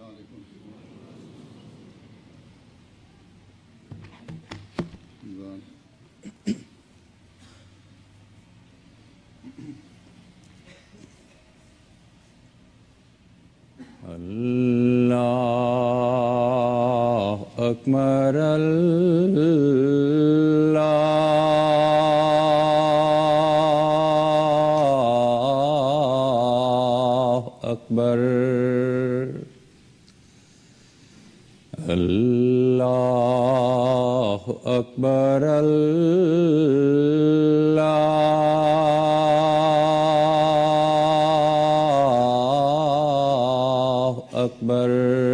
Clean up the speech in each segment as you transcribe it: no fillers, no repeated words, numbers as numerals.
अल्लाह अकबर अल्लाह अकबर अल्लाह अकबर अकबर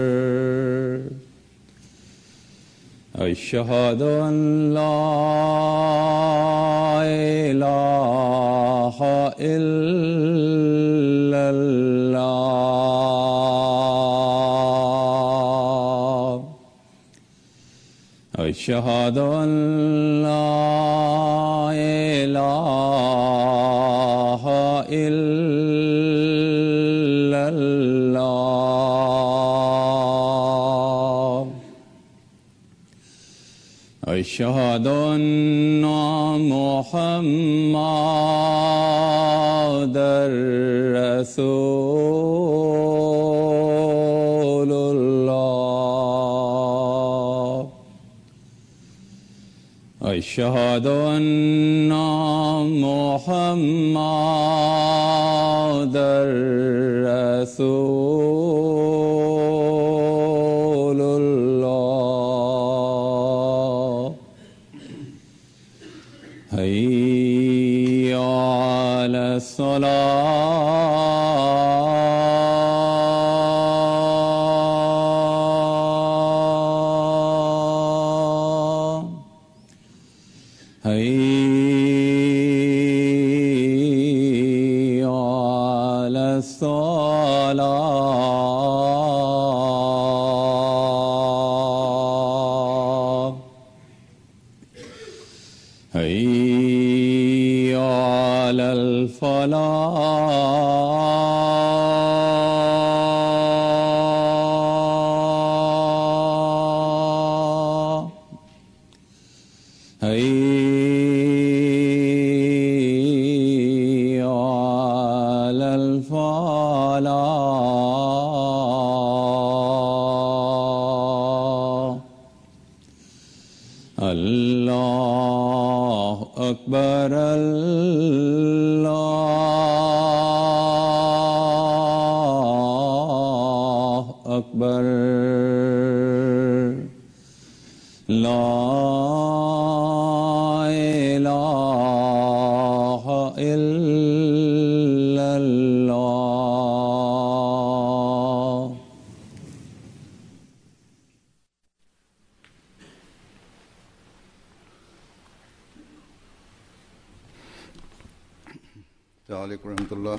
अशहदु अन ला इलाहा इल्लल्लाह अशहदु अन ला इलाहा अशहदु अन्ना मुहम्मदर रसूलुल्लाह अशहदु अन्ना मुहम्मदर रसूलुल्लाह हैया अलस्सलाह हैया अलस्सलाह हैया अलल फलाह हैया अलल फलाह अल्लाह अकबर अल्लाह अकबर ला इलाहा इल्लल्लाह अस्सलामुअलैकुम रहमतुल्लाह।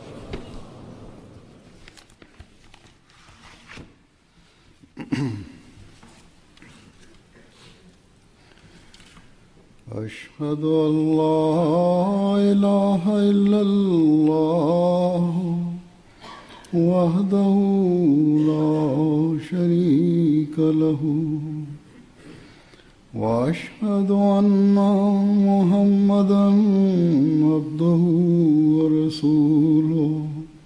अशहदु अन ला इलाहा इल्लल्लाह वहदहु ला शरीका लहू वअशहदु अन्ना मुहम्मदन अब्दुहु व रसूलुहु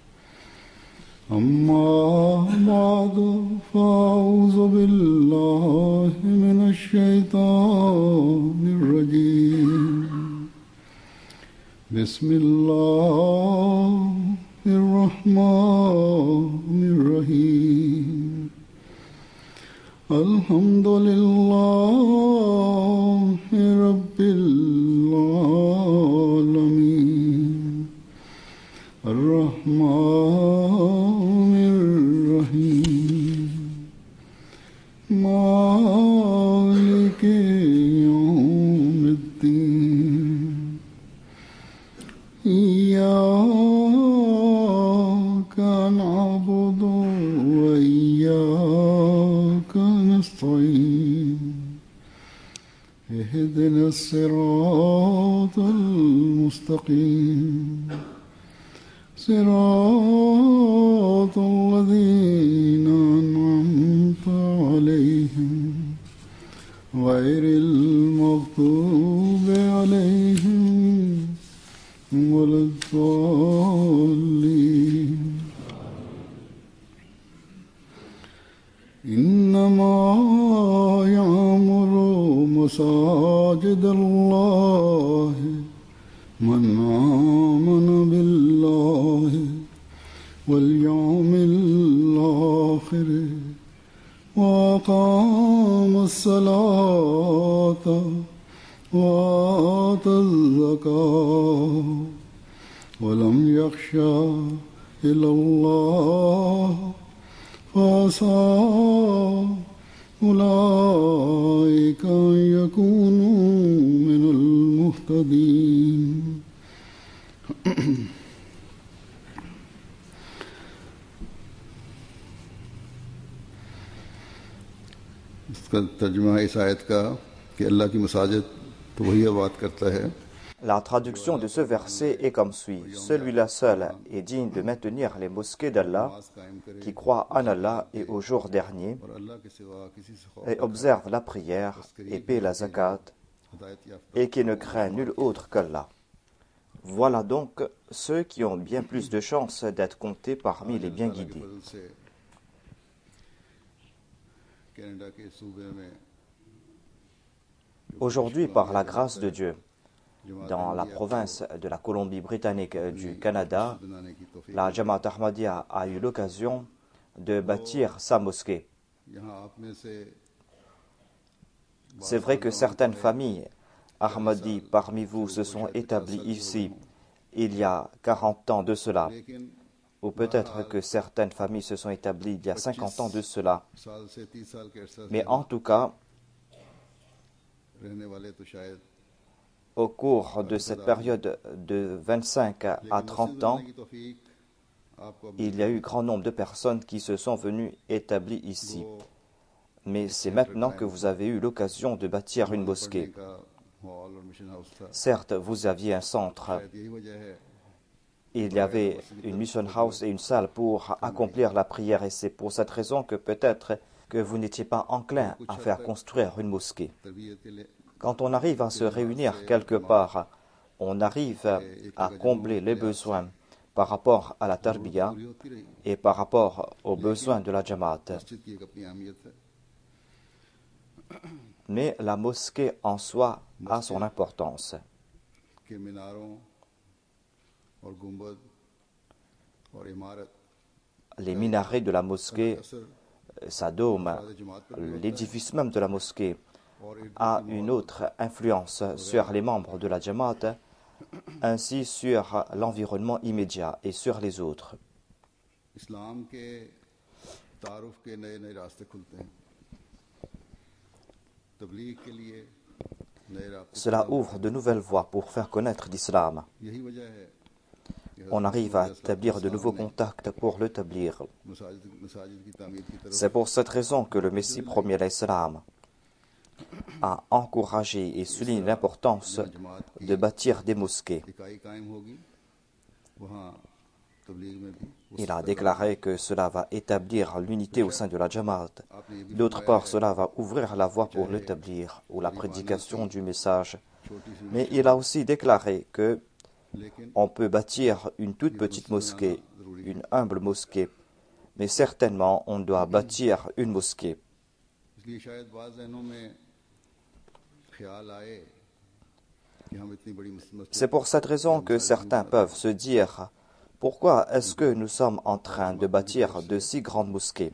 अम्मा बअदु फ़अऊज़ु बिल्लाहि मिनश शैतानिर रजीम बिस्मिल्लाहिर रहमानिर रहीम अल्हम्दुलिल्लाहि रब्बिल आलमीन अर्रहमानिर रहीम मालिकि यौमिद्दीन इय्याका नअबुदु व इय्याका नस्तईन इहदिनस सिरातल मुस्तकीम सिरातल लज़ीना غير المغضوب عليهم ولا الضالين إنما يعمر مساجد الله من آمن بالله واليوم الآخر وأقام الصلاة وآتى الزكاة ولم يخشى إلا الله فعسى أولئك أن يكونوا من المهتدين इसका तर्जुमा है इस आयत का कि अल्लाह की मसाजिद तो वही बात करता है. La traduction de ce verset est comme suit. Celui-là seul est digne de maintenir les mosquées d'Allah, qui croit en Allah et au jour dernier, et observe la prière et paie la zakat, et qui ne craint nul autre qu'Allah. Voilà donc ceux qui ont bien plus de chances d'être comptés parmi les bien guidés. Aujourd'hui, par la grâce de Dieu, dans la province de la Colombie-Britannique du Canada, la Jamaat Ahmadiyya a eu l'occasion de bâtir sa mosquée. C'est vrai que certaines familles Ahmadi parmi vous se sont établies ici il y a 40 ans de cela, ou peut-être que certaines familles se sont établies il y a 50 ans de cela. Mais en tout cas, au cours de cette période de 25 à 30 ans, il y a eu grand nombre de personnes qui se sont venues établies ici. Mais c'est maintenant que vous avez eu l'occasion de bâtir une mosquée. Certes, vous aviez un centre. Il y avait une mission house et une salle pour accomplir la prière. Et c'est pour cette raison que peut-être que vous n'étiez pas enclin à faire construire une mosquée. Quand on arrive à se réunir quelque part, on arrive à combler les besoins par rapport à la tarbiya et par rapport aux besoins de la Jamaat. Mais la mosquée en soi a son importance. Les minarets de la mosquée, sa dôme, l'édifice même de la mosquée a une autre influence sur les membres de la Jamaat, ainsi sur l'environnement immédiat et sur les autres. Cela ouvre de nouvelles voies pour faire connaître l'islam. On arrive à établir de nouveaux contacts pour l'établir. C'est pour cette raison que le Messie premier l'Islam a encouragé et souligné l'importance de bâtir des mosquées. Il a déclaré que cela va établir l'unité au sein de la Jamaat. D'autre part, cela va ouvrir la voie pour l'établir ou la prédication du message. Mais il a aussi déclaré que on peut bâtir une toute petite mosquée, une humble mosquée, mais certainement on doit bâtir une mosquée. C'est pour cette raison que certains peuvent se dire: pourquoi est-ce que nous sommes en train de bâtir de si grandes mosquées?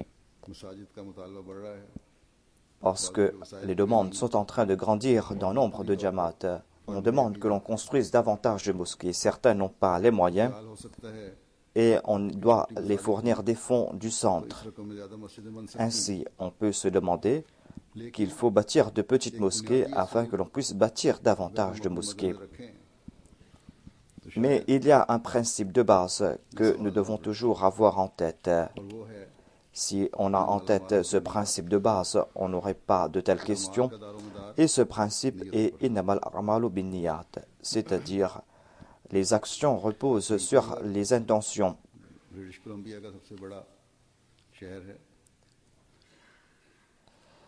Parce que les demandes sont en train de grandir dans nombre de Jamaat. On demande que l'on construise davantage de mosquées. Certains n'ont pas les moyens et on doit les fournir des fonds du centre. Ainsi, on peut se demander qu'il faut bâtir de petites mosquées afin que l'on puisse bâtir davantage de mosquées. Mais il y a un principe de base que nous devons toujours avoir en tête. Si on a en tête ce principe de base, on n'aurait pas de telles questions. Et ce principe est innamal a'malu binniyat, c'est-à-dire les actions reposent sur les intentions.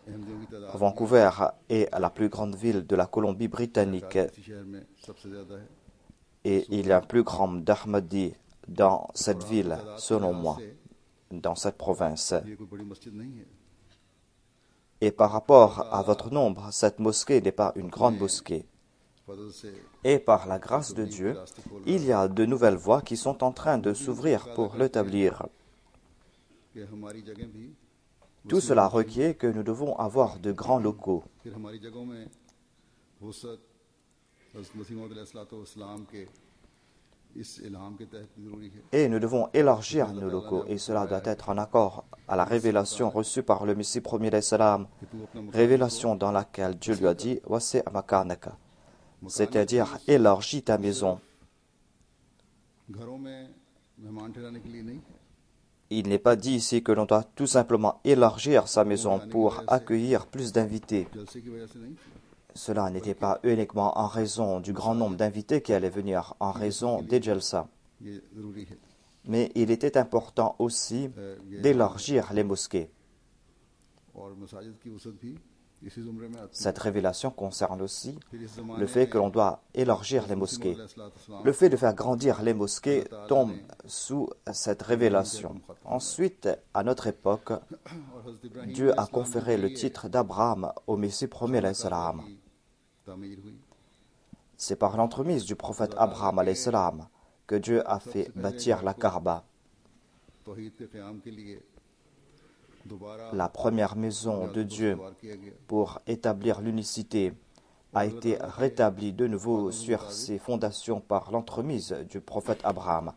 Vancouver est la plus grande ville de la Colombie-Britannique et il y a un plus grand nombre d'Ahmadis dans cette ville, selon moi, dans cette province. Et par rapport à votre nombre, cette mosquée n'est pas une grande mosquée. Et par la grâce de Dieu, il y a de nouvelles voies qui sont en train de s'ouvrir pour l'établir. Tout cela requiert que nous devons avoir de grands locaux. Et nous devons élargir nos locaux, et cela doit être en accord à la révélation reçue par le Messie premier des salam, révélation dans laquelle Dieu lui a dit « Wasi' makanaka », c'est-à-dire « élargis ta maison ». Il n'est pas dit ici que l'on doit tout simplement élargir sa maison pour accueillir plus d'invités. Cela n'était pas uniquement en raison du grand nombre d'invités qui allaient venir, en raison des jalsa. Mais il était important aussi d'élargir les mosquées. Cette révélation concerne aussi le fait que l'on doit élargir les mosquées. Le fait de faire grandir les mosquées tombe sous cette révélation. Ensuite, à notre époque, Dieu a conféré le titre d'Abraham au Messie premier alayhi salam. C'est par l'entremise du prophète Abraham alayhi salam que Dieu a fait bâtir la Kaaba. La première maison de Dieu pour établir l'unicité a été rétablie de nouveau sur ses fondations par l'entremise du prophète Abraham.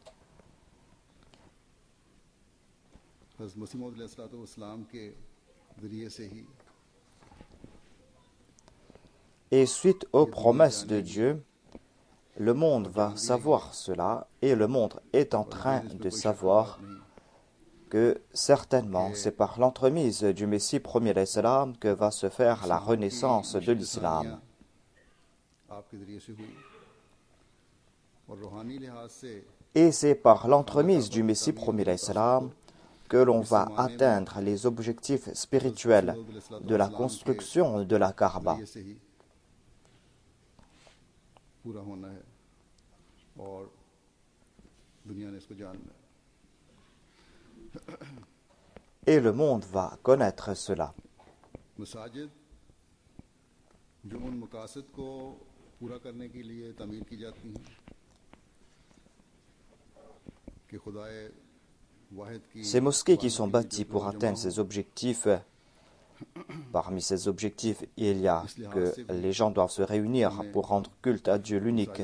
Et suite aux promesses de Dieu, le monde va savoir cela et le monde est en train de savoir que certainement c'est par l'entremise du Messie premier alayhi salam que va se faire la renaissance de l'islam. Et c'est par l'entremise du Messie premier alayhi salam que l'on va atteindre les objectifs spirituels de la construction de la Kaaba. Et le monde va connaître cela. Ces mosquées qui sont bâties pour atteindre ces objectifs, parmi ces objectifs, il y a que les gens doivent se réunir pour rendre culte à Dieu l'unique.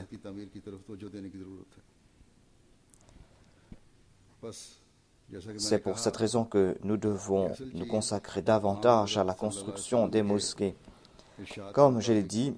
C'est pour cette raison que nous devons nous consacrer davantage à la construction des mosquées. Comme je l'ai dit,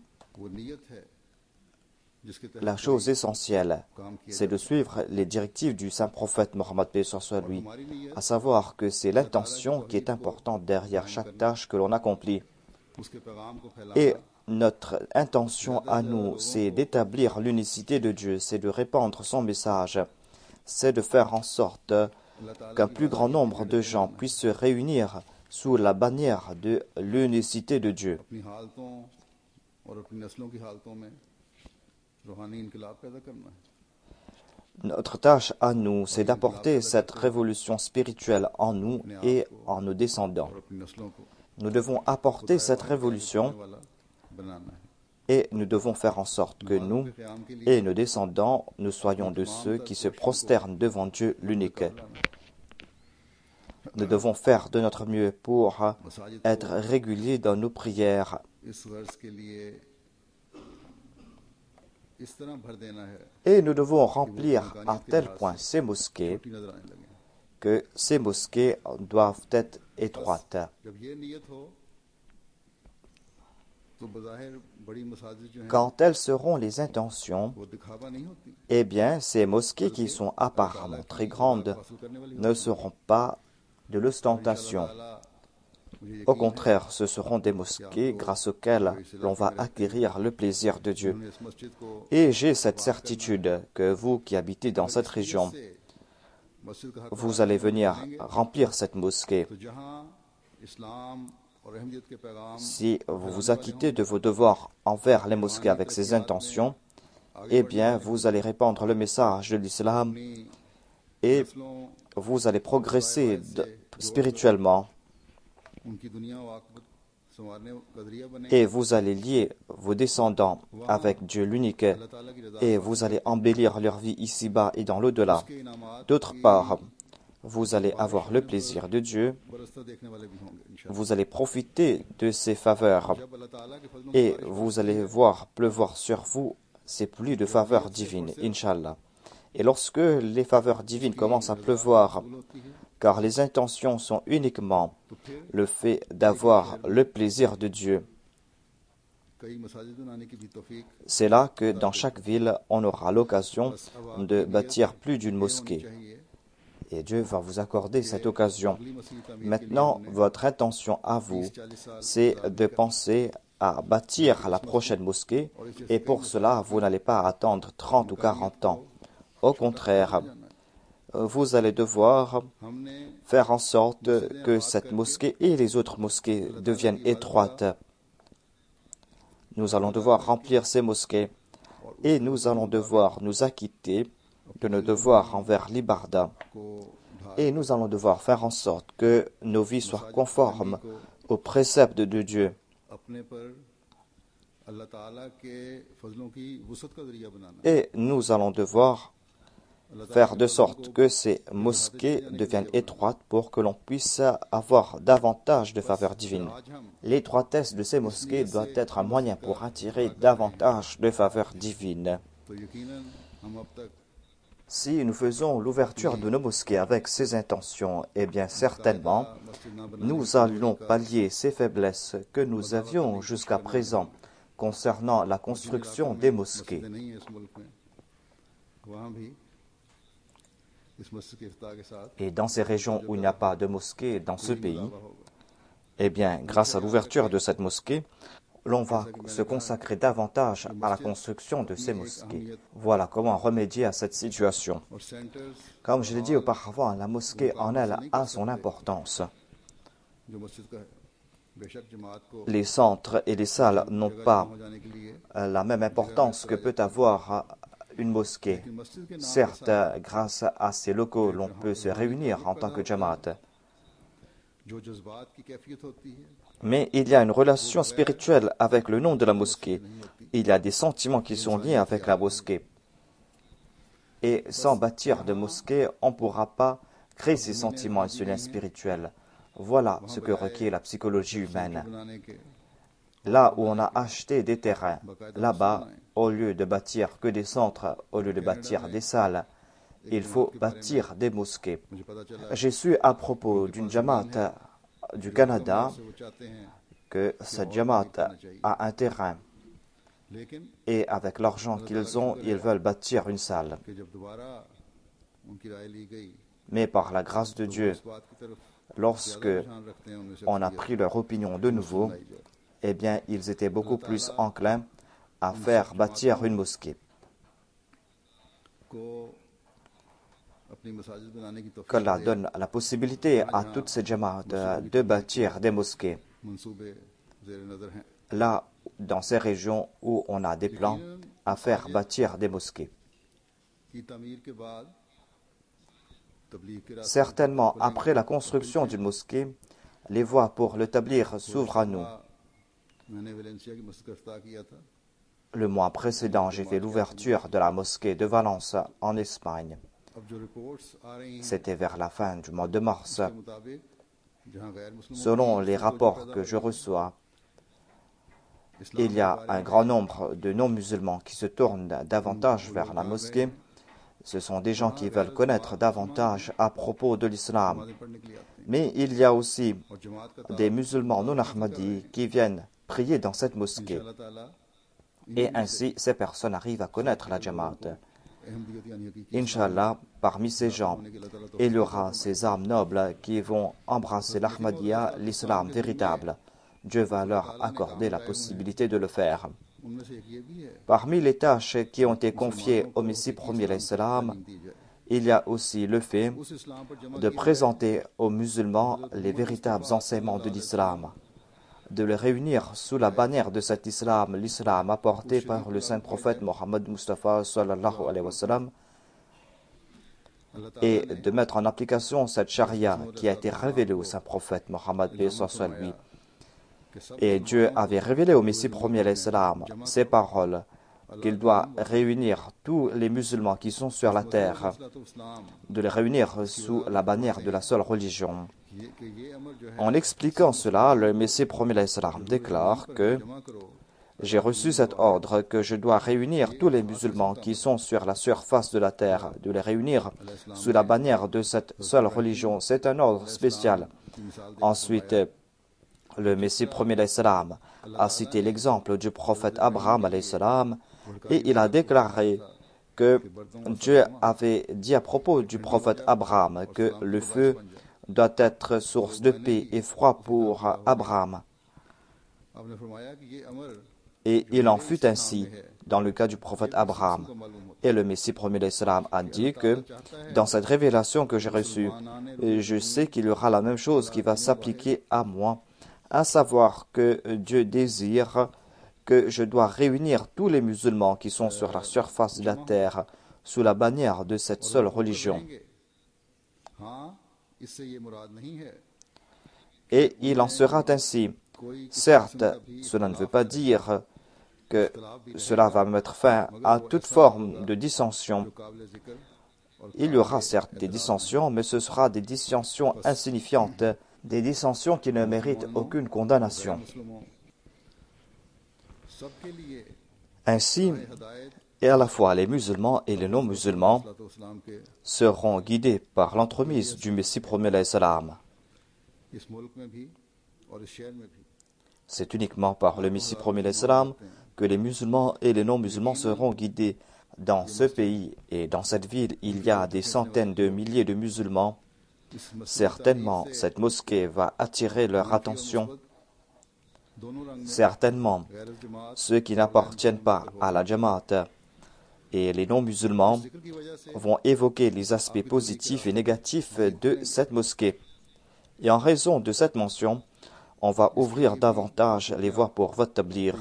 la chose essentielle, c'est de suivre les directives du saint prophète Mohammed paix soit lui, à savoir que c'est l'intention qui est importante derrière chaque tâche que l'on accomplit. Et notre intention à nous, c'est d'établir l'unicité de Dieu, c'est de répandre son message, c'est de faire en sorte qu'un plus grand nombre de gens puissent se réunir sous la bannière de l'unicité de Dieu. Notre tâche à nous, c'est d'apporter cette révolution spirituelle en nous et en nos descendants. Nous devons apporter cette révolution et nous devons faire en sorte que nous et nos descendants, nous soyons de ceux qui se prosternent devant Dieu l'unique. Nous devons faire de notre mieux pour être réguliers dans nos prières. Et nous devons remplir à tel point ces mosquées que ces mosquées doivent être étroites. Quand telles seront les intentions, eh bien, ces mosquées qui sont apparemment très grandes ne seront pas de l'ostentation. Au contraire, ce seront des mosquées grâce auxquelles l'on va acquérir le plaisir de Dieu. Et j'ai cette certitude que vous qui habitez dans cette région, vous allez venir remplir cette mosquée. Si vous vous acquittez de vos devoirs envers les mosquées avec ces intentions, eh bien, vous allez répandre le message de l'islam et vous allez progresser spirituellement et vous allez lier vos descendants avec Dieu l'unique et vous allez embellir leur vie ici-bas et dans l'au-delà. D'autre part, vous allez avoir le plaisir de Dieu, vous allez profiter de ses faveurs et vous allez voir pleuvoir sur vous ces pluies de faveurs divines, Inch'Allah. Et lorsque les faveurs divines commencent à pleuvoir, car les intentions sont uniquement le fait d'avoir le plaisir de Dieu, c'est là que dans chaque ville, on aura l'occasion de bâtir plus d'une mosquée. Et Dieu va vous accorder cette occasion. Maintenant, votre intention à vous, c'est de penser à bâtir la prochaine mosquée, et pour cela, vous n'allez pas attendre 30 ou 40 ans. Au contraire, vous allez devoir faire en sorte que cette mosquée et les autres mosquées deviennent étroites. Nous allons devoir remplir ces mosquées et nous allons devoir nous acquitter de nos devoirs envers l'Ibarda. Et nous allons devoir faire en sorte que nos vies soient conformes aux préceptes de Dieu. Et nous allons devoir faire de sorte que ces mosquées deviennent étroites pour que l'on puisse avoir davantage de faveurs divines. L'étroitesse de ces mosquées doit être un moyen pour attirer davantage de faveurs divines. Si nous faisons l'ouverture de nos mosquées avec ces intentions, eh bien certainement, nous allons pallier ces faiblesses que nous avions jusqu'à présent concernant la construction des mosquées. Et dans ces régions où il n'y a pas de mosquée dans ce pays, eh bien, grâce à l'ouverture de cette mosquée, l'on va se consacrer davantage à la construction de ces mosquées. Voilà comment remédier à cette situation. Comme je l'ai dit auparavant, la mosquée en elle a son importance. Les centres et les salles n'ont pas la même importance que peut avoir une mosquée. Certes, grâce à ces locaux, l'on peut se réunir en tant que Jamaat. Mais il y a une relation spirituelle avec le nom de la mosquée. Il y a des sentiments qui sont liés avec la mosquée. Et sans bâtir de mosquée, on ne pourra pas créer ces sentiments et ce lien spirituel. Voilà ce que requiert la psychologie humaine. Là où on a acheté des terrains, là-bas, au lieu de bâtir que des centres, au lieu de bâtir des salles, il faut bâtir des mosquées. J'ai su à propos d'une Jamaat du Canada que cette Jamaat a un terrain et avec l'argent qu'ils ont, ils veulent bâtir une salle. Mais par la grâce de Dieu, lorsque on a pris leur opinion de nouveau, eh bien, ils étaient beaucoup plus enclins à faire bâtir une mosquée. Qu'Allah donne la possibilité à toutes ces Jamaat de bâtir des mosquées. Là, dans ces régions où on a des plans à faire bâtir des mosquées. Certainement, après la construction d'une mosquée, les voies pour l'établir s'ouvrent à nous. Le mois précédent, j'ai fait l'ouverture de la mosquée de Valence en Espagne. C'était vers la fin du mois de mars. Selon les rapports que je reçois, il y a un grand nombre de non-musulmans qui se tournent davantage vers la mosquée. Ce sont des gens qui veulent connaître davantage à propos de l'islam. Mais il y a aussi des musulmans non-ahmadis qui viennent prier dans cette mosquée. Et ainsi, ces personnes arrivent à connaître la Jamaat. Inch'Allah, parmi ces gens, il y aura ces âmes nobles qui vont embrasser l'Ahmadiyya, l'islam véritable. Dieu va leur accorder la possibilité de le faire. Parmi les tâches qui ont été confiées au Messie premier l'Islam, il y a aussi le fait de présenter aux musulmans les véritables enseignements de l'islam. de les réunir sous la bannière de cet islam, l'islam apporté par le saint prophète Mohammed Mustafa sallallahu alayhi wa sallam, et de mettre en application cette charia qui a été révélée au saint prophète Mohammed lui. Et Dieu avait révélé au Messie premier alayhi salam ces paroles qu'il doit réunir tous les musulmans qui sont sur la terre, de les réunir sous la bannière de la seule religion. En expliquant cela, le Messie premier alayhi salam déclare que j'ai reçu cet ordre que je dois réunir tous les musulmans qui sont sur la surface de la terre, de les réunir sous la bannière de cette seule religion. C'est un ordre spécial. Ensuite, le Messie premier alayhi salam a cité l'exemple du prophète Abraham alayhi salam, et il a déclaré que Dieu avait dit à propos du prophète Abraham que le feu doit être source de paix et froid pour Abraham. Et il en fut ainsi dans le cas du prophète Abraham. Et le Messie premier alayhi salam a dit que dans cette révélation que j'ai reçue, je sais qu'il y aura la même chose qui va s'appliquer à moi, à savoir que Dieu désire que je dois réunir tous les musulmans qui sont sur la surface de la terre sous la bannière de cette seule religion. Et il en sera ainsi. Certes, cela ne veut pas dire que cela va mettre fin à toute forme de dissension. Il y aura certes des dissensions, mais ce sera des dissensions insignifiantes, des dissensions qui ne méritent aucune condamnation. Ainsi, et à la fois les musulmans et les non-musulmans seront guidés par l'entremise du Messie premier alayhi salam. C'est uniquement par le Messie premier alayhi salam que les musulmans et les non-musulmans seront guidés. Dans ce pays et dans cette ville, il y a des centaines de milliers de musulmans. Certainement, cette mosquée va attirer leur attention. Certainement, ceux qui n'appartiennent pas à la Jamaat et les non-musulmans vont évoquer les aspects positifs et négatifs de cette mosquée. Et en raison de cette mention, on va ouvrir davantage les voies pour votre tablir.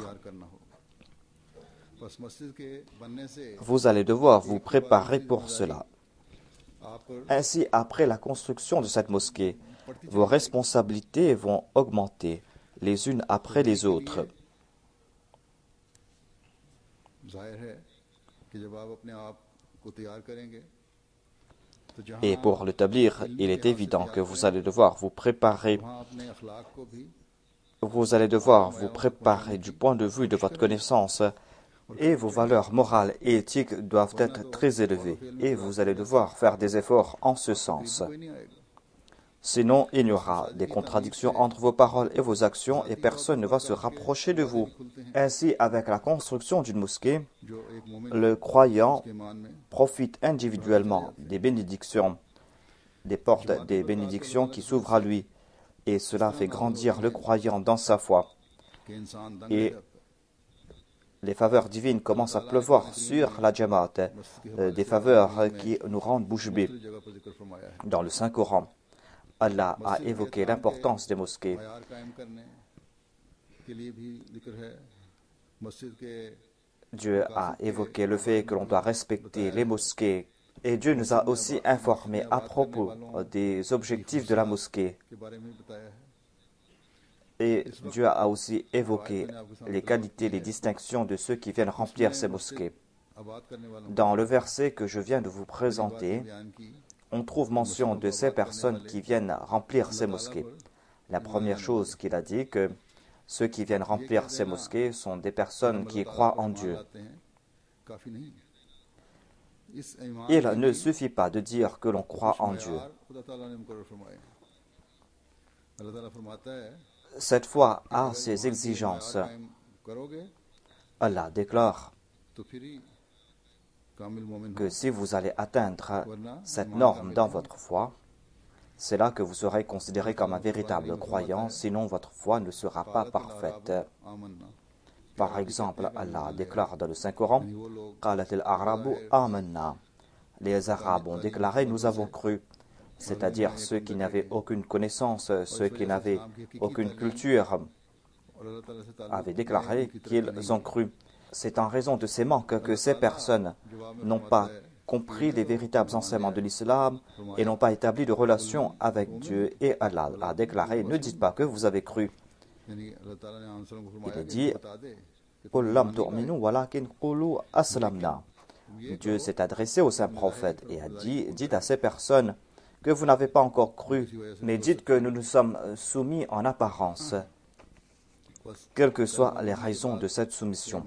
Vous allez devoir vous préparer pour cela. Ainsi, après la construction de cette mosquée, vos responsabilités vont augmenter les unes après les autres. Et pour le tablir, il est évident que vous allez devoir vous préparer. Vous allez devoir vous préparer du point de vue de votre connaissance, et vos valeurs morales et éthiques doivent être très élevées, et vous allez devoir faire des efforts en ce sens. Sinon, il y aura des contradictions entre vos paroles et vos actions, et personne ne va se rapprocher de vous. Ainsi, avec la construction d'une mosquée, le croyant profite individuellement des bénédictions, des portes des bénédictions qui s'ouvrent à lui, et cela fait grandir le croyant dans sa foi. Et les faveurs divines commencent à pleuvoir sur la Jamaat, des faveurs qui nous rendent bouche bée. Dans le Saint-Coran, Allah a évoqué l'importance des mosquées. Dieu a évoqué le fait que l'on doit respecter les mosquées. Et Dieu nous a aussi informés à propos des objectifs de la mosquée. Et Dieu a aussi évoqué les qualités, les distinctions de ceux qui viennent remplir ces mosquées. Dans le verset que je viens de vous présenter, on trouve mention de ces personnes qui viennent remplir ces mosquées. La première chose qu'il a dit, que ceux qui viennent remplir ces mosquées sont des personnes qui croient en Dieu. Il ne suffit pas de dire que l'on croit en Dieu. Cette foi a ses exigences. Allah déclare que si vous allez atteindre cette norme dans votre foi, c'est là que vous serez considéré comme un véritable croyant, sinon votre foi ne sera pas parfaite. Par exemple, Allah déclare dans le Saint-Coran, les Arabes ont déclaré, nous avons cru, c'est-à-dire ceux qui n'avaient aucune connaissance, ceux qui n'avaient aucune culture, avait déclaré qu'ils ont cru. C'est en raison de ces manques que ces personnes n'ont pas compris les véritables enseignements de l'islam et n'ont pas établi de relation avec Dieu. Et Allah a déclaré, ne dites pas que vous avez cru. Il est dit, Dieu s'est adressé au saint prophète et a dit, dites à ces personnes que vous n'avez pas encore cru, mais dites que nous nous sommes soumis en apparence, quelles que soient les raisons de cette soumission.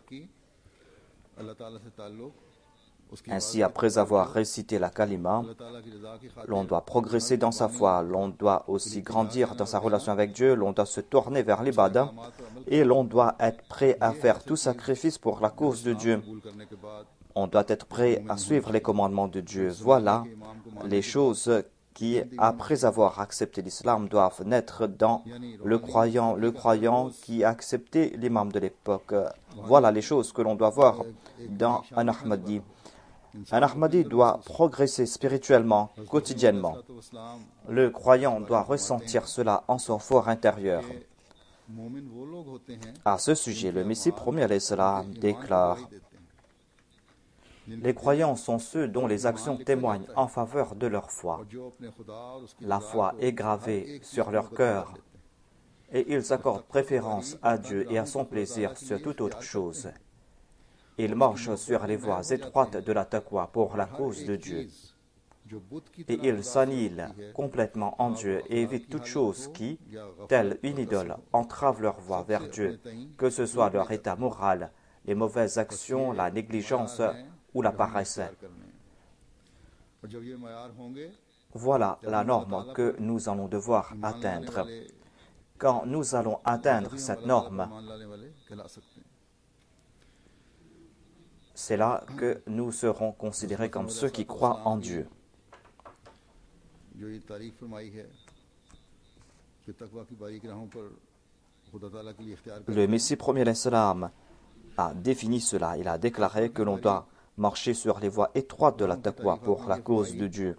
Ainsi, après avoir récité la kalima, l'on doit progresser dans sa foi, l'on doit aussi grandir dans sa relation avec Dieu, l'on doit se tourner vers l'ibadah et l'on doit être prêt à faire tout sacrifice pour la cause de Dieu. On doit être prêt à suivre les commandements de Dieu. Voilà les choses qui, après avoir accepté l'islam, doivent naître dans le croyant qui a accepté l'imam de l'époque. Voilà les choses que l'on doit voir dans un Ahmadi. Un Ahmadi doit progresser spirituellement, quotidiennement. Le croyant doit ressentir cela en son fort intérieur. À ce sujet, le Messie premier alayhi salam déclare: les croyants sont ceux dont les actions témoignent en faveur de leur foi. La foi est gravée sur leur cœur et ils accordent préférence à Dieu et à son plaisir sur toute autre chose. Ils marchent sur les voies étroites de la taqwa pour la cause de Dieu. Et ils s'annihilent complètement en Dieu et évitent toute chose qui, telle une idole, entrave leur voie vers Dieu, que ce soit leur état moral, les mauvaises actions, la négligence ou la paresse. Voilà la norme que nous allons devoir atteindre. Quand nous allons atteindre cette norme, c'est là que nous serons considérés comme ceux qui croient en Dieu. Le Messie premier l'Islam a défini cela. Il a déclaré que l'on doit marcher sur les voies étroites de la taqwa pour la cause de Dieu.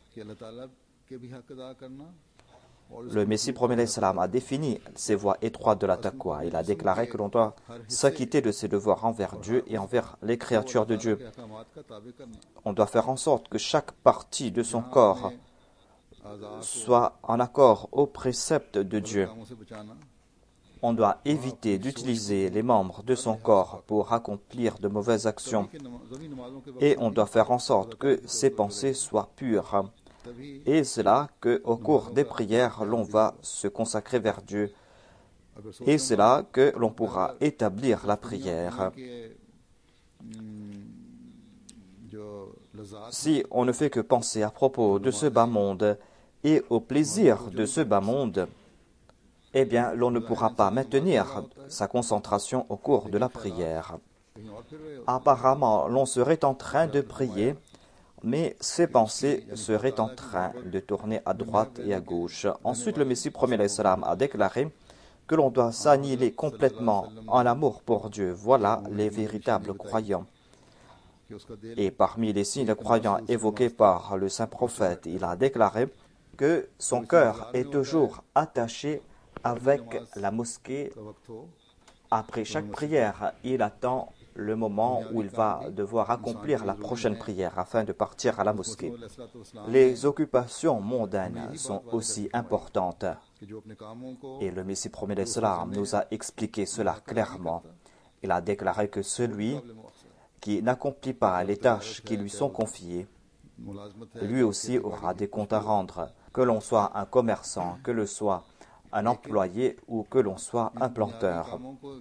Le Messie premier l'Islam a défini ces voies étroites de la taqwa. Il a déclaré que l'on doit s'acquitter de ses devoirs envers Dieu et envers les créatures de Dieu. On doit faire en sorte que chaque partie de son corps soit en accord aux préceptes de Dieu. On doit éviter d'utiliser les membres de son corps pour accomplir de mauvaises actions. Et on doit faire en sorte que ses pensées soient pures. Et c'est là qu'au cours des prières, l'on va se consacrer vers Dieu. Et c'est là que l'on pourra établir la prière. Si on ne fait que penser à propos de ce bas monde et au plaisir de ce bas monde, eh bien, l'on ne pourra pas maintenir sa concentration au cours de la prière. Apparemment, l'on serait en train de prier, mais ses pensées seraient en train de tourner à droite et à gauche. Ensuite, le Messie premier l'Islam a déclaré que l'on doit s'annihiler complètement en amour pour Dieu. Voilà les véritables croyants. Et parmi les signes croyants évoqués par le saint prophète, il a déclaré que son cœur est toujours attaché avec la mosquée. Après chaque prière, il attend le moment où il va devoir accomplir la prochaine prière afin de partir à la mosquée. Les occupations mondaines sont aussi importantes. Et le Messie premier l'Islam nous a expliqué cela clairement. Il a déclaré que celui qui n'accomplit pas les tâches qui lui sont confiées, lui aussi aura des comptes à rendre, que l'on soit un commerçant, que l'on soit un employé ou que l'on soit un planteur.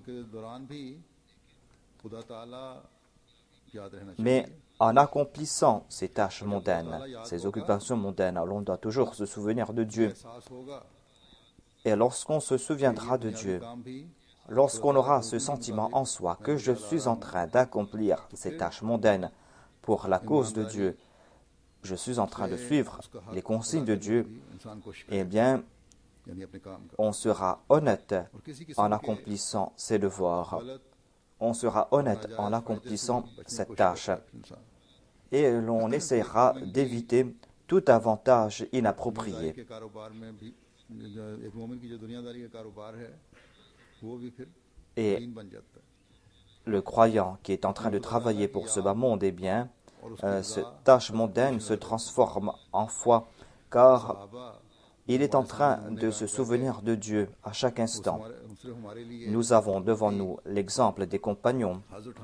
Mais en accomplissant ces tâches mondaines, ces occupations mondaines, l'on doit toujours se souvenir de Dieu. Et lorsqu'on se souviendra de Dieu, lorsqu'on aura ce sentiment en soi que je suis en train d'accomplir ces tâches mondaines pour la cause de Dieu, je suis en train de suivre les consignes de Dieu, eh bien, on sera honnête en accomplissant ses devoirs. On sera honnête en accomplissant cette tâche. Et l'on essaiera d'éviter tout avantage inapproprié. Et le croyant qui est en train de travailler pour ce bas monde, eh bien, cette tâche mondaine se transforme en foi, car il est en train de se souvenir de Dieu à chaque instant. Nous avons devant nous l'exemple des compagnons,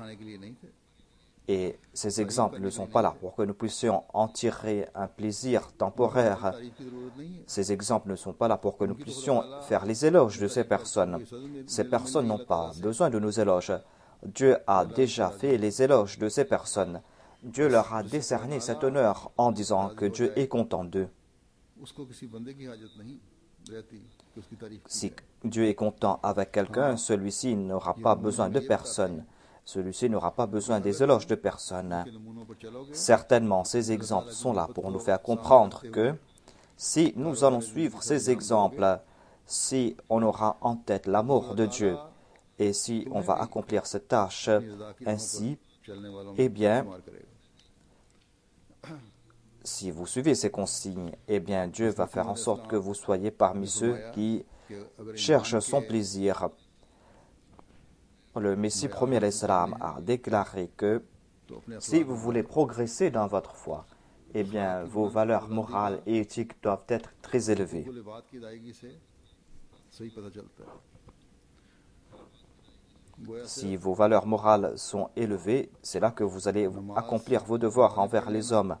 et ces exemples ne sont pas là pour que nous puissions en tirer un plaisir temporaire. Ces exemples ne sont pas là pour que nous puissions faire les éloges de ces personnes. Ces personnes n'ont pas besoin de nos éloges. Dieu a déjà fait les éloges de ces personnes. Dieu leur a décerné cet honneur en disant que Dieu est content d'eux. Si Dieu est content avec quelqu'un, celui-ci n'aura pas besoin de personne. Celui-ci n'aura pas besoin des éloges de personne. Certainement, ces exemples sont là pour nous faire comprendre que si nous allons suivre ces exemples, si on aura en tête l'amour de Dieu, et si on va accomplir cette tâche ainsi, eh bien, si vous suivez ces consignes, eh bien, Dieu va faire en sorte que vous soyez parmi ceux qui cherchent son plaisir. Le Messie premier l'Islam a déclaré que si vous voulez progresser dans votre foi, eh bien, vos valeurs morales et éthiques doivent être très élevées. Si vos valeurs morales sont élevées, c'est là que vous allez accomplir vos devoirs envers les hommes.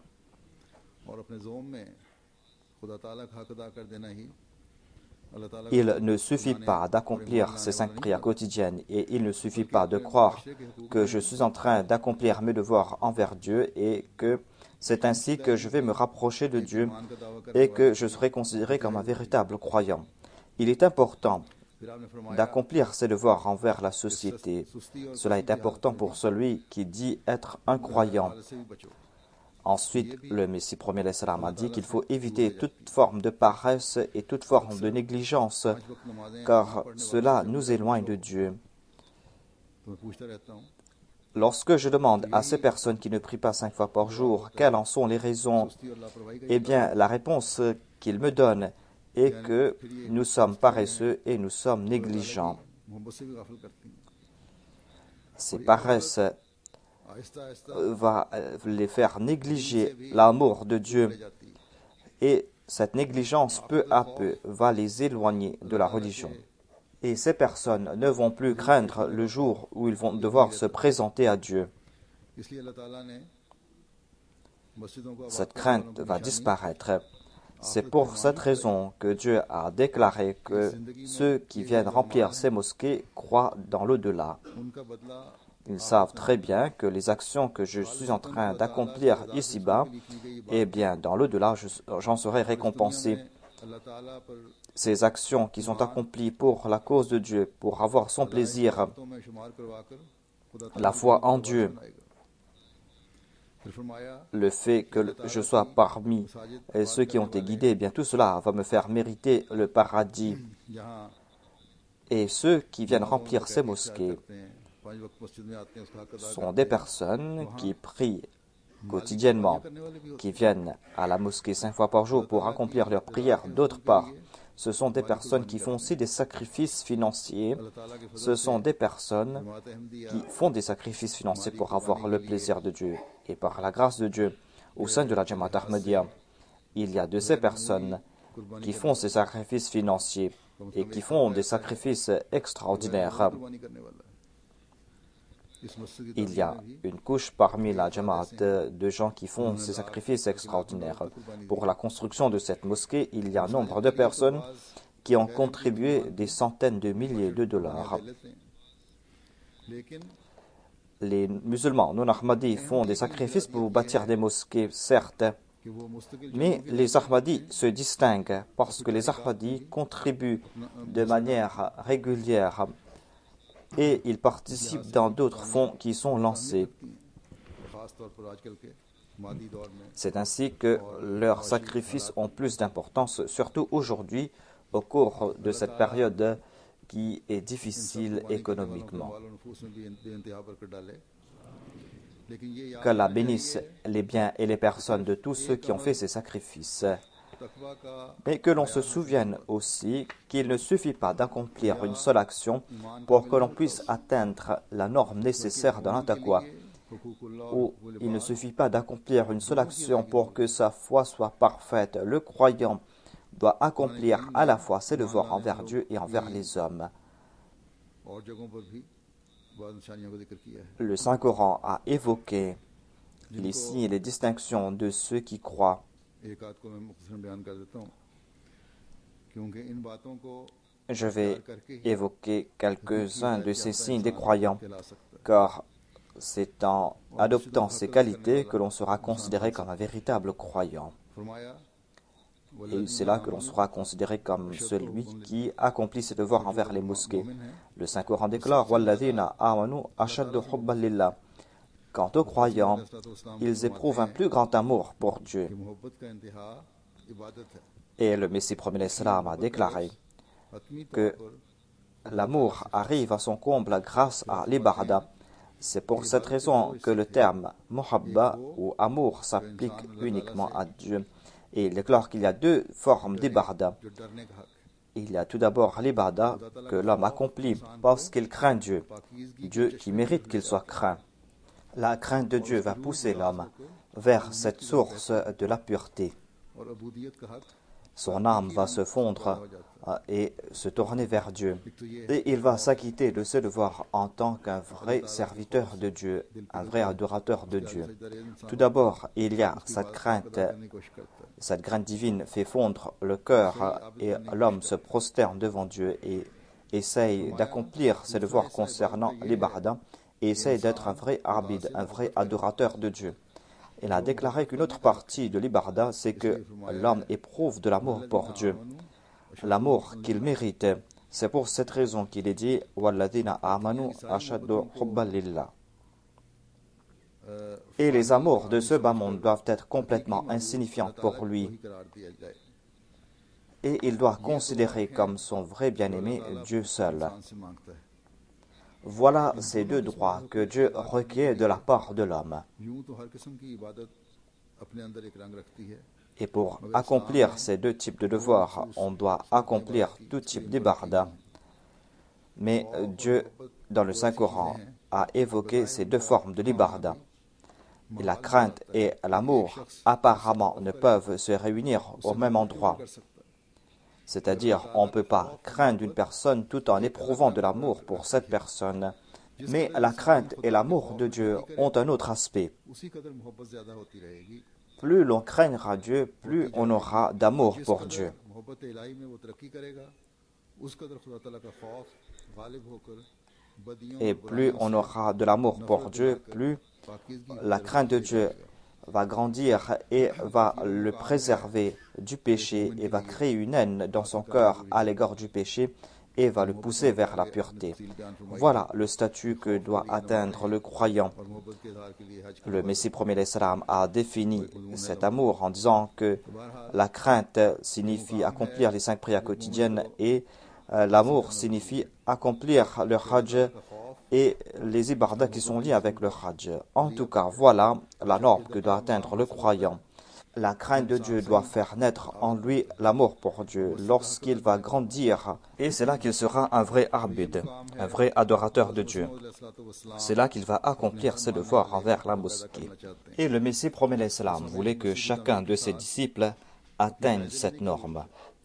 Il ne suffit pas d'accomplir ces 5 prières quotidiennes et il ne suffit pas de croire que je suis en train d'accomplir mes devoirs envers Dieu et que c'est ainsi que je vais me rapprocher de Dieu et que je serai considéré comme un véritable croyant. Il est important d'accomplir ses devoirs envers la société. Cela est important pour celui qui dit être un croyant. Ensuite, le Messie premier l'Islam a dit qu'il faut éviter toute forme de paresse et toute forme de négligence, car cela nous éloigne de Dieu. Lorsque je demande à ces personnes qui ne prient pas 5 fois par jour quelles en sont les raisons, eh bien, la réponse qu'ils me donnent est que nous sommes paresseux et nous sommes négligents. Ces paresses va les faire négliger l'amour de Dieu et cette négligence peu à peu va les éloigner de la religion. Et ces personnes ne vont plus craindre le jour où ils vont devoir se présenter à Dieu. Cette crainte va disparaître. C'est pour cette raison que Dieu a déclaré que ceux qui viennent remplir ces mosquées croient dans l'au-delà. Ils savent très bien que les actions que je suis en train d'accomplir ici-bas, eh bien, dans l'au-delà, j'en serai récompensé. Ces actions qui sont accomplies pour la cause de Dieu, pour avoir son plaisir, la foi en Dieu, le fait que je sois parmi ceux qui ont été guidés, eh bien, tout cela va me faire mériter le paradis. Et ceux qui viennent remplir ces mosquées sont des personnes qui prient quotidiennement, qui viennent à la mosquée 5 fois par jour pour accomplir leurs prières. D'autre part, ce sont des personnes qui font aussi des sacrifices financiers. Ce sont des personnes qui font des sacrifices financiers pour avoir le plaisir de Dieu. Et par la grâce de Dieu, au sein de la Jamaat Ahmadiyya, il y a de ces personnes qui font ces sacrifices financiers et qui font des sacrifices extraordinaires. Il y a une couche parmi la Jamaat de gens qui font ces sacrifices extraordinaires. Pour la construction de cette mosquée, il y a nombre de personnes qui ont contribué des centaines de milliers de dollars. Les musulmans non-Ahmadis font des sacrifices pour bâtir des mosquées, certes, mais les Ahmadis se distinguent parce que les Ahmadis contribuent de manière régulière et ils participent dans d'autres fonds qui sont lancés. C'est ainsi que leurs sacrifices ont plus d'importance, surtout aujourd'hui, au cours de cette période qui est difficile économiquement. Qu'Allah bénisse les biens et les personnes de tous ceux qui ont fait ces sacrifices. mais que l'on se souvienne aussi qu'il ne suffit pas d'accomplir une seule action pour que l'on puisse atteindre la norme nécessaire dans la taqwa, ou il ne suffit pas d'accomplir une seule action pour que sa foi soit parfaite. Le croyant doit accomplir à la fois ses devoirs envers Dieu et envers les hommes. Le Saint-Coran a évoqué les signes et les distinctions de ceux qui croient. Je vais évoquer quelques-uns de ces signes des croyants, car c'est en adoptant ces qualités que l'on sera considéré comme un véritable croyant. Et c'est là que l'on sera considéré comme celui qui accomplit ses devoirs envers les mosquées. Le Saint-Coran déclare « Walladhina amanu ashaddu hubban lillah » Quant aux croyants, ils éprouvent un plus grand amour pour Dieu. Et le Messie premier l'Islam a déclaré que l'amour arrive à son comble grâce à l'ibarda. C'est pour cette raison que le terme muhabba ou amour s'applique uniquement à Dieu. Et il déclare qu'il y a deux formes d'ibarda. Il y a tout d'abord l'ibarda que l'homme accomplit parce qu'il craint Dieu, Dieu qui mérite qu'il soit craint. La crainte de Dieu va pousser l'homme vers cette source de la pureté. Son âme va se fondre et se tourner vers Dieu. Et il va s'acquitter de ses devoirs en tant qu'un vrai serviteur de Dieu, un vrai adorateur de Dieu. Tout d'abord, il y a cette graine divine fait fondre le cœur et l'homme se prosterne devant Dieu et essaye d'accomplir ses devoirs concernant l'ibarda et essaye d'être un vrai abid, un vrai adorateur de Dieu. Il a déclaré qu'une autre partie de l'ibarda, c'est que l'homme éprouve de l'amour pour Dieu, l'amour qu'il mérite. C'est pour cette raison qu'il est dit « Walladhina amanu ashaddu hubban lillah » Et les amours de ce bas monde doivent être complètement insignifiants pour lui. Et il doit considérer comme son vrai bien-aimé Dieu seul. Voilà ces deux droits que Dieu requiert de la part de l'homme. Et pour accomplir ces deux types de devoirs, on doit accomplir tout type d'ibarda. Mais Dieu, dans le Saint-Coran, a évoqué ces deux formes de l'ibarda. Et la crainte et l'amour, apparemment, ne peuvent se réunir au même endroit. C'est-à-dire, on ne peut pas craindre une personne tout en éprouvant de l'amour pour cette personne. Mais la crainte et l'amour de Dieu ont un autre aspect. Plus l'on craignera Dieu, plus on aura d'amour pour Dieu. Et plus on aura de l'amour pour Dieu, plus la crainte de Dieu va grandir et va le préserver du péché et va créer une haine dans son cœur à l'égard du péché et va le pousser vers la pureté. Voilà le statut que doit atteindre le croyant. Le Messie premier l'Islam a défini cet amour en disant que la crainte signifie accomplir les 5 prières quotidiennes et l'amour signifie accomplir le hajj et les ibadah qui sont liés avec le hajj. En tout cas, voilà la norme que doit atteindre le croyant. La crainte de Dieu doit faire naître en lui l'amour pour Dieu lorsqu'il va grandir. Et c'est là qu'il sera un vrai abid, un vrai adorateur de Dieu. C'est là qu'il va accomplir ses devoirs envers la mosquée. Et le Messie promet l'Islam voulait que chacun de ses disciples atteigne cette norme.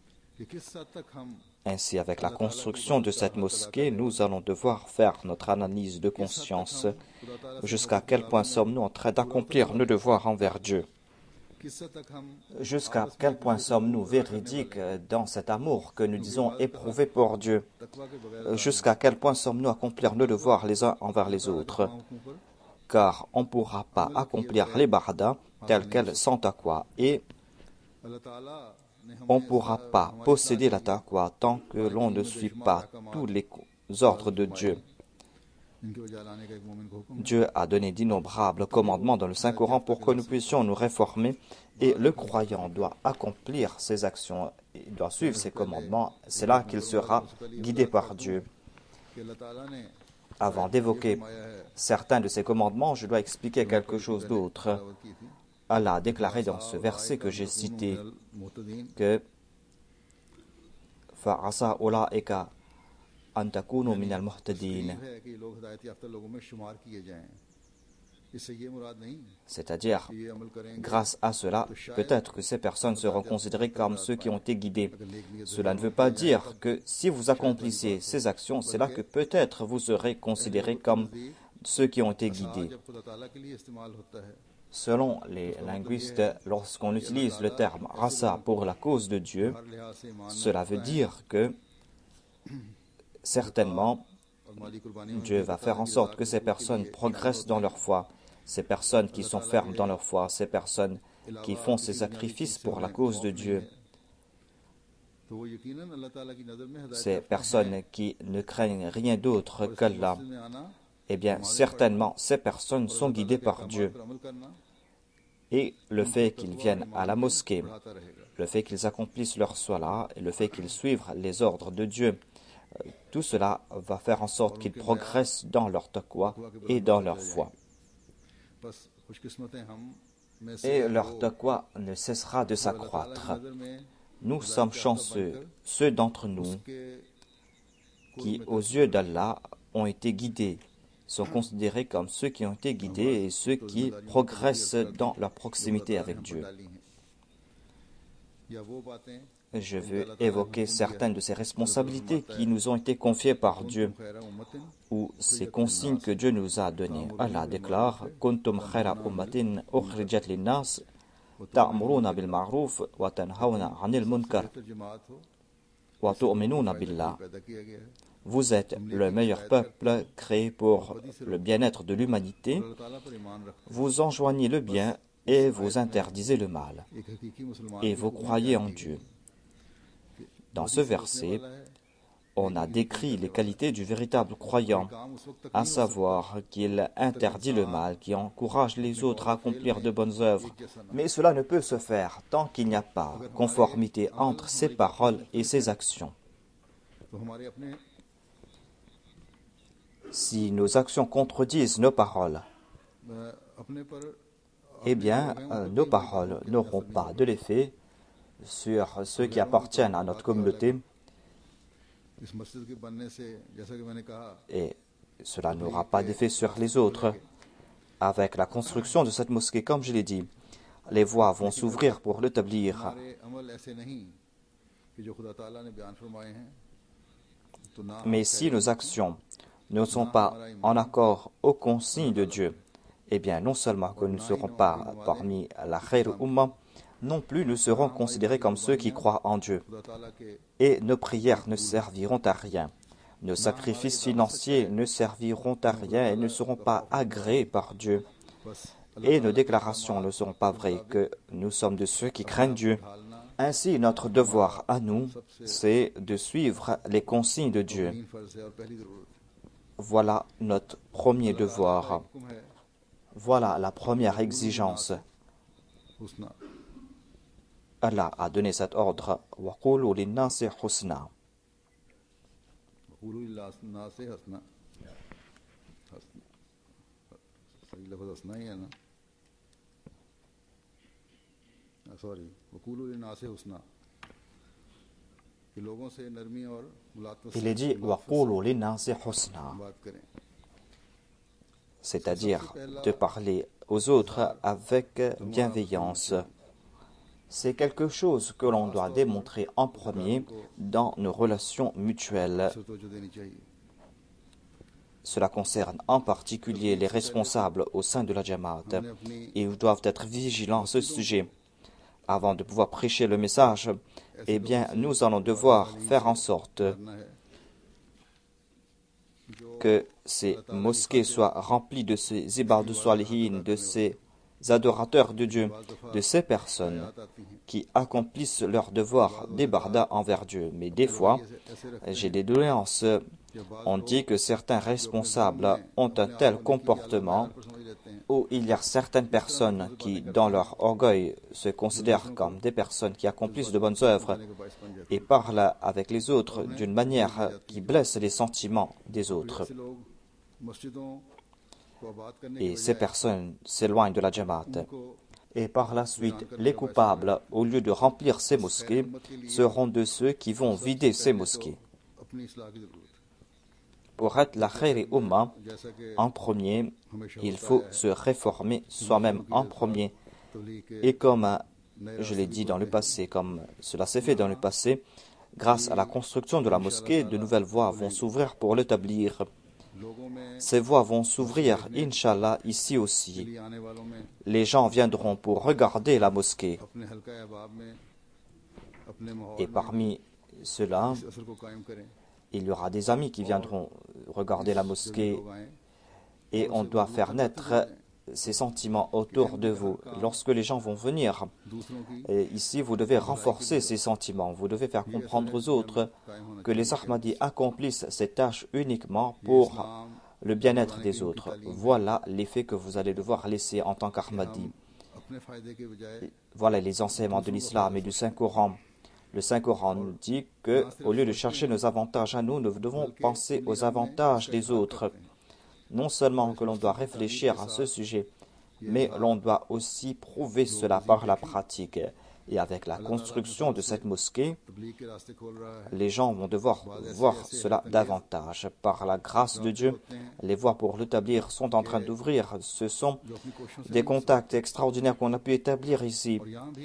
Ainsi, avec la construction de cette mosquée, nous allons devoir faire notre analyse de conscience. Jusqu'à quel point sommes-nous en train d'accomplir nos devoirs envers Dieu? Jusqu'à quel point sommes-nous véridiques dans cet amour que nous disons éprouver pour Dieu? Jusqu'à quel point sommes-nous à accomplir nos devoirs les uns envers les autres? Car on ne pourra pas accomplir les bardas telles qu'elles sans taqwa et on ne pourra pas posséder la taqwa tant que l'on ne suit pas tous les ordres de Dieu. Dieu a donné d'innombrables commandements dans le Saint-Coran pour que nous puissions nous réformer et le croyant doit accomplir ses actions, il doit suivre ses commandements, c'est là qu'il sera guidé par Dieu. Avant d'évoquer certains de ces commandements, je dois expliquer quelque chose d'autre. Allah a déclaré dans ce verset que j'ai cité que فَعَسَى أُولَٰئِكَ أَن تَكُونُوا مِنَ الْمُهْتَدِينَ. C'est-à-dire, grâce à cela, peut-être que ces personnes seront considérées comme ceux qui ont été guidés. Cela ne veut pas dire que si vous accomplissez ces actions, c'est là que peut-être vous serez considérés comme ceux qui ont été guidés. Selon les linguistes, lorsqu'on utilise le terme « rasa » pour la cause de Dieu, cela veut dire que certainement Dieu va faire en sorte que ces personnes progressent dans leur foi, ces personnes qui sont fermes dans leur foi, ces personnes qui font ces sacrifices pour la cause de Dieu, ces personnes qui ne craignent rien d'autre qu'Allah, eh bien certainement ces personnes sont guidées par Dieu. Et le fait qu'ils viennent à la mosquée, le fait qu'ils accomplissent leur salat et le fait qu'ils suivent les ordres de Dieu, tout cela va faire en sorte qu'ils progressent dans leur taqwa et dans leur foi. Et leur taqwa ne cessera de s'accroître. Nous sommes chanceux, ceux d'entre nous qui, aux yeux d'Allah, ont été guidés, sont considérés comme ceux qui ont été guidés et ceux qui progressent dans leur proximité avec Dieu. Je veux évoquer certaines de ces responsabilités qui nous ont été confiées par Dieu ou ces consignes que Dieu nous a données. Allah déclare « Kuntum khayra ummatin ukhrijat linnas ta'muruna bil ma'ruf wa tanhawna 'anil munkar wa tu'minuna billah » Vous êtes le meilleur peuple créé pour le bien-être de l'humanité. Vous enjoignez le bien et vous interdisez le mal. Et vous croyez en Dieu. Dans ce verset, on a décrit les qualités du véritable croyant, à savoir qu'il interdit le mal, qui encourage les autres à accomplir de bonnes œuvres. Mais cela ne peut se faire tant qu'il n'y a pas conformité entre ses paroles et ses actions. Si nos actions contredisent nos paroles, eh bien, nos paroles n'auront pas de l'effet sur ceux qui appartiennent à notre communauté et cela n'aura pas d'effet sur les autres. Avec la construction de cette mosquée, comme je l'ai dit, les voies vont s'ouvrir pour l'établir. Mais si nos actions ne sont pas en accord aux consignes de Dieu, eh bien non seulement que nous ne serons pas parmi la khayr umma, non plus nous serons considérés comme ceux qui croient en Dieu. Et nos prières ne serviront à rien. Nos sacrifices financiers ne serviront à rien et ne seront pas agréés par Dieu. Et nos déclarations ne seront pas vraies que nous sommes de ceux qui craignent Dieu. Ainsi, notre devoir à nous, c'est de suivre les consignes de Dieu. Voilà notre premier devoir. Voilà la première exigence. Allah a donné cet ordre. وَقُولُوا لِلنَّاسِ حُسْنًا. Il est dit وَقُولُوا لِلنَّاسِ حُسْنًا, c'est-à-dire de parler aux autres avec bienveillance. C'est quelque chose que l'on doit démontrer en premier dans nos relations mutuelles. Cela concerne en particulier les responsables au sein de la Jamaat. Ils doivent être vigilants à ce sujet. Avant de pouvoir prêcher le message, eh bien, nous allons devoir faire en sorte que ces mosquées soient remplies de ces ibad salihin, de ces adorateurs de Dieu, de ces personnes qui accomplissent leur devoir d'ibarda envers Dieu. Mais des fois, j'ai des doléances. On dit que certains responsables ont un tel comportement où il y a certaines personnes qui, dans leur orgueil, se considèrent comme des personnes qui accomplissent de bonnes œuvres et parlent avec les autres d'une manière qui blesse les sentiments des autres. Et ces personnes s'éloignent de la Jamaat. Et par la suite, les coupables, au lieu de remplir ces mosquées, seront de ceux qui vont vider ces mosquées. Pour être la Khairi Ummah, en premier, il faut se réformer soi-même en premier. Et comme je l'ai dit dans le passé, comme cela s'est fait dans le passé, grâce à la construction de la mosquée, de nouvelles voies vont s'ouvrir pour l'établir. Ces voies vont s'ouvrir, Inch'Allah, ici aussi. Les gens viendront pour regarder la mosquée. Et parmi ceux-là, il y aura des amis qui viendront regarder la mosquée. Et on doit faire naître ces sentiments autour de vous. Lorsque les gens vont venir, et ici vous devez renforcer ces sentiments. Vous devez faire comprendre aux autres que les Ahmadis accomplissent ces tâches uniquement pour le bien-être des autres. Voilà l'effet que vous allez devoir laisser en tant qu'Ahmadi. Voilà les enseignements de l'islam et du Saint-Coran. Le Saint-Coran nous dit que, au lieu de chercher nos avantages à nous, nous devons penser aux avantages des autres. Non seulement que l'on doit réfléchir à ce sujet, mais l'on doit aussi prouver cela par la pratique. Et avec la construction de cette mosquée, les gens vont devoir voir cela davantage. Par la grâce de Dieu, les voies pour l'établir sont en train d'ouvrir. Ce sont des contacts extraordinaires qu'on a pu établir ici.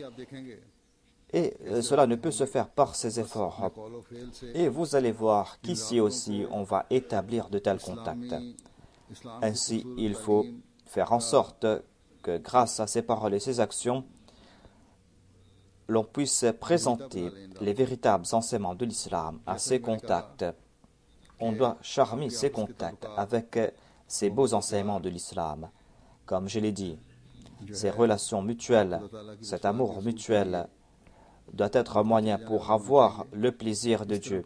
Et cela ne peut se faire par ces efforts. Et vous allez voir qu'ici aussi, on va établir de tels contacts. Ainsi, il faut faire en sorte que grâce à ces paroles et ces actions, l'on puisse présenter les véritables enseignements de l'islam à ces contacts. On doit charmer ces contacts avec ces beaux enseignements de l'islam. Comme je l'ai dit, ces relations mutuelles, cet amour mutuel doit être un moyen pour avoir le plaisir de Dieu.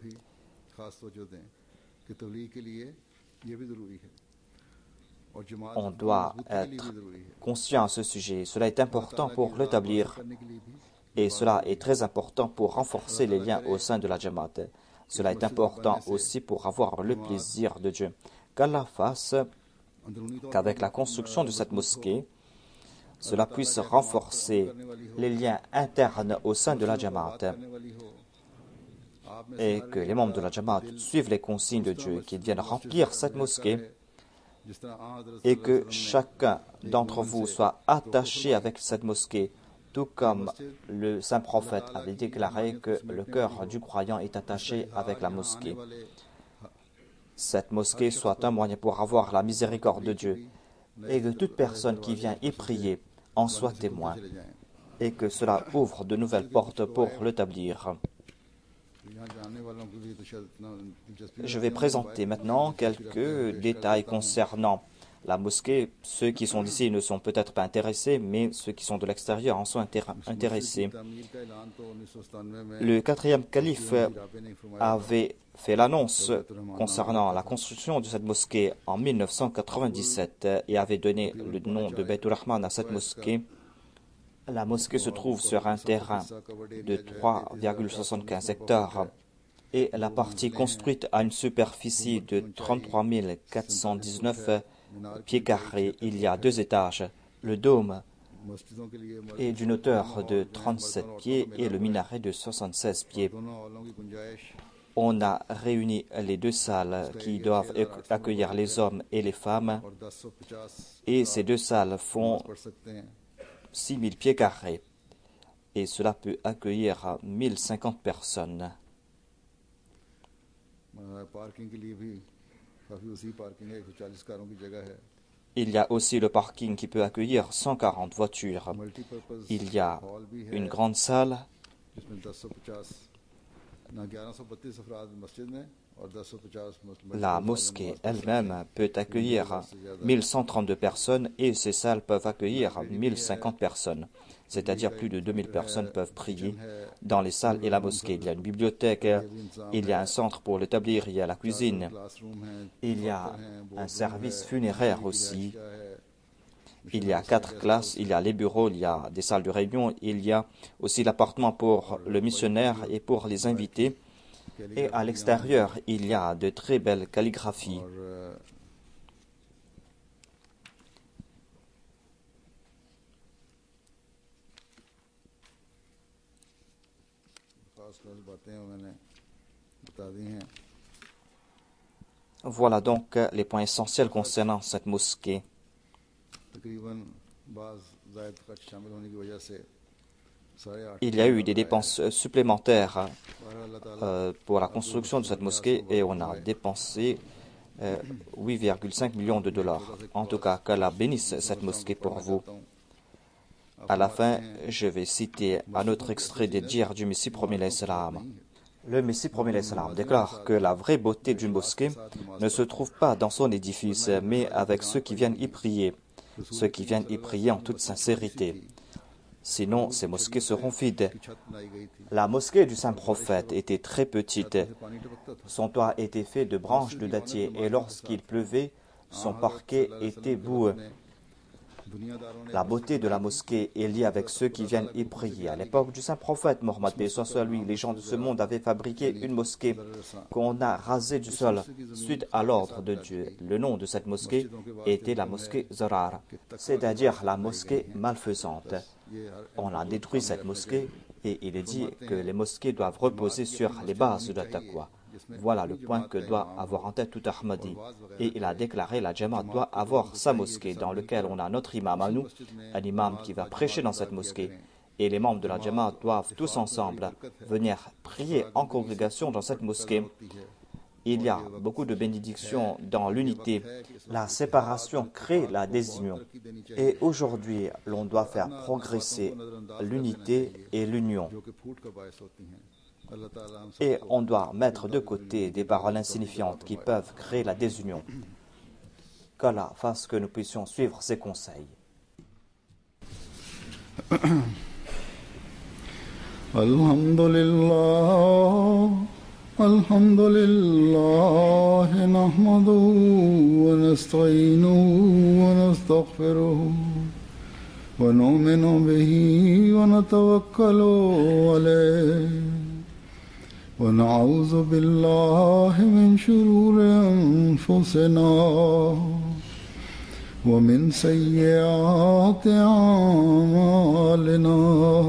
On doit être conscient à ce sujet. Cela est important pour l'établir et cela est très important pour renforcer les liens au sein de la Jamaat. Cela est important aussi pour avoir le plaisir de Dieu. Qu'Allah fasse qu'avec la construction de cette mosquée, cela puisse renforcer les liens internes au sein de la Jamaat et que les membres de la Jamaat suivent les consignes de Dieu, qu'ils viennent remplir cette mosquée et que chacun d'entre vous soit attaché avec cette mosquée, tout comme le saint prophète avait déclaré que le cœur du croyant est attaché avec la mosquée. Cette mosquée soit un moyen pour avoir la miséricorde de Dieu et que toute personne qui vient y prier en soit témoin et que cela ouvre de nouvelles portes pour l'établir. Je vais présenter maintenant quelques détails concernant la mosquée. Ceux qui sont d'ici ne sont peut-être pas intéressés, mais ceux qui sont de l'extérieur en sont intéressés. Le 4e calife avait fait l'annonce concernant la construction de cette mosquée en 1997 et avait donné le nom de Baitul Rahman à cette mosquée. La mosquée se trouve sur un terrain de 3,75 hectares et la partie construite a une superficie de 33 419 pieds carrés. Il y a 2 étages. Le dôme est d'une hauteur de 37 pieds et le minaret de 76 pieds. On a réuni les 2 salles qui doivent accueillir les hommes et les femmes et ces 2 salles font 6000 pieds carrés et cela peut accueillir 1050 personnes. Il y a aussi le parking qui peut accueillir 140 voitures. Il y a une grande salle. La mosquée elle-même peut accueillir 1132 personnes et ces salles peuvent accueillir 1050 personnes. C'est-à-dire plus de 2000 personnes peuvent prier dans les salles et la mosquée. Il y a une bibliothèque, il y a un centre pour l'établir, il y a la cuisine, il y a un service funéraire aussi. Il y a 4 classes, il y a les bureaux, il y a des salles de réunion, il y a aussi l'appartement pour le missionnaire et pour les invités. Et à l'extérieur, il y a de très belles calligraphies. Voilà donc les points essentiels concernant cette mosquée. Il y a eu des dépenses supplémentaires pour la construction de cette mosquée et on a dépensé 8,5 millions de dollars. En tout cas, qu'Allah bénisse cette mosquée pour vous. À la fin, je vais citer un autre extrait des dires du Messie premier l'Islam. Le Messie premier l'Islam déclare que la vraie beauté d'une mosquée ne se trouve pas dans son édifice, mais avec ceux qui viennent y prier, ceux qui viennent y prier en toute sincérité. Sinon, ces mosquées seront vides. La mosquée du Saint-Prophète était très petite. Son toit était fait de branches de dattier et lorsqu'il pleuvait, son parquet était boueux. La beauté de la mosquée est liée avec ceux qui viennent y prier. À l'époque du Saint-Prophète Mohammed, paix soit sur lui, les gens de ce monde avaient fabriqué une mosquée qu'on a rasée du sol suite à l'ordre de Dieu. Le nom de cette mosquée était la mosquée Zarar, c'est-à-dire la mosquée malfaisante. On a détruit cette mosquée et il est dit que les mosquées doivent reposer sur les bases de la taqwa. Voilà le point que doit avoir en tête tout Ahmadi. Et il a déclaré la Jamaat doit avoir sa mosquée dans laquelle on a notre imam à nous, un imam qui va prêcher dans cette mosquée. Et les membres de la Jamaat doivent tous ensemble venir prier en congrégation dans cette mosquée. Il y a beaucoup de bénédictions dans l'unité. La séparation crée la désunion. Et aujourd'hui, l'on doit faire progresser l'unité et l'union. Et on doit mettre de côté des paroles insignifiantes qui peuvent créer la désunion. Qu'Allah fasse que nous puissions suivre ses conseils. Alhamdulillah, alhamdulillah, nahmaduhu wa nasta'inuhu wa nastaghfiruhu wa nu'minu bihi wa natawakkalu alayhi. ونعوذ بالله من شرور أنفسنا ومن سيئات أعمالنا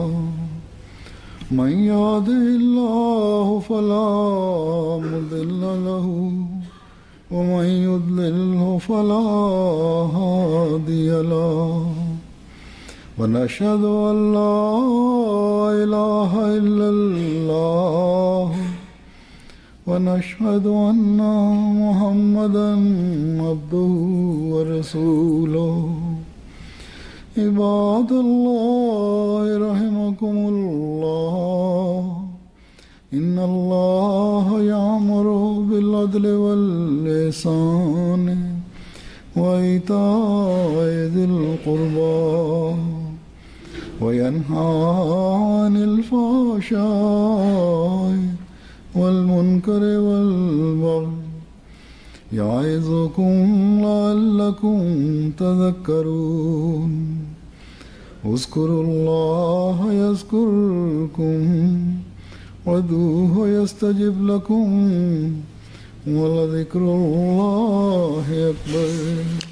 من يهده الله فلا مضل له ومن يضلله فلا هادي له ونشهد أن لا إله إلا الله ونشهد أن محمدا عبده ورسوله عباد الله رحمكم الله إن الله يأمر بالعدل والإحسان وإيتاء ذي القربى وينهى عن الفحشاء والمنكر والبغي يعظكم لعلكم تذكرون اذكروا الله يذكركم وادعوه يستجب لكم ولذكر الله أكبر